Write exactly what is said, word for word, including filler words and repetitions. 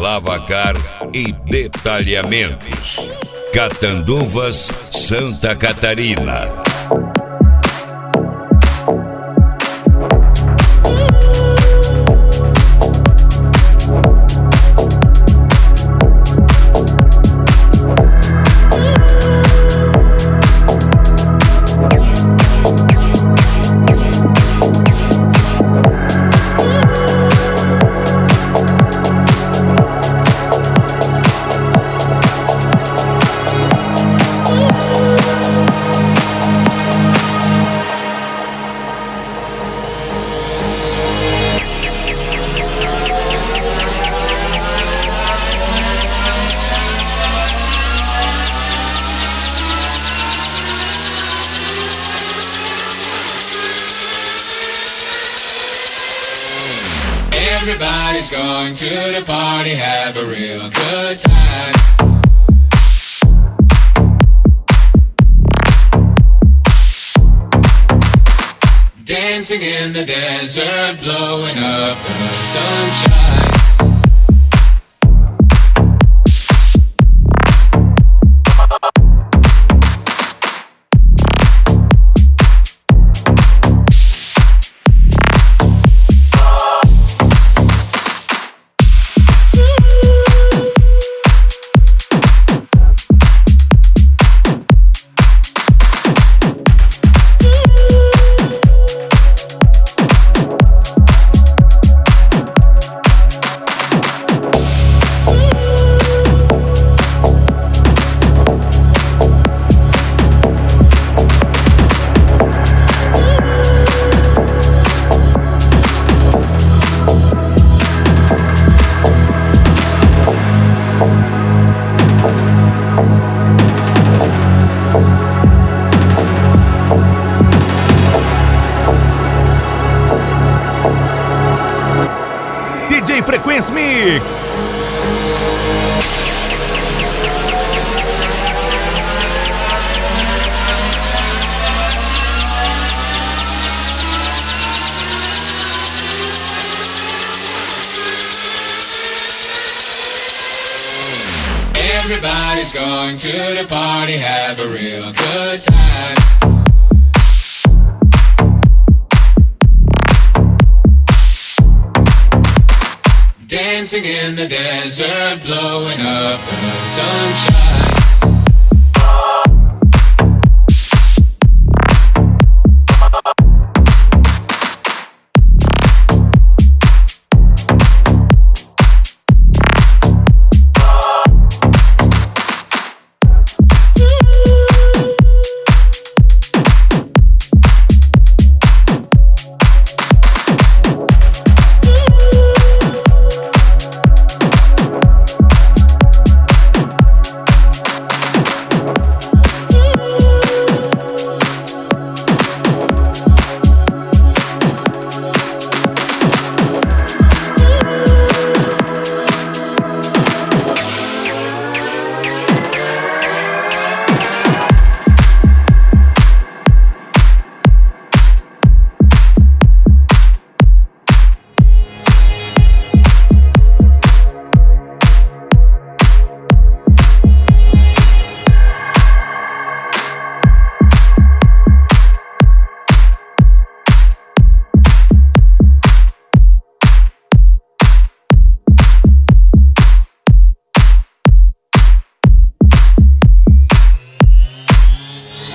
lavacar e detalhamentos. Catanduvas, Santa Catarina. Everybody's going to the party, have a real good time. Dancing in the desert, blowing up the sunshine. D J Frequency Mix. Everybody's going to the party, have a real good time. Dancing in the desert, blowing up the sunshine.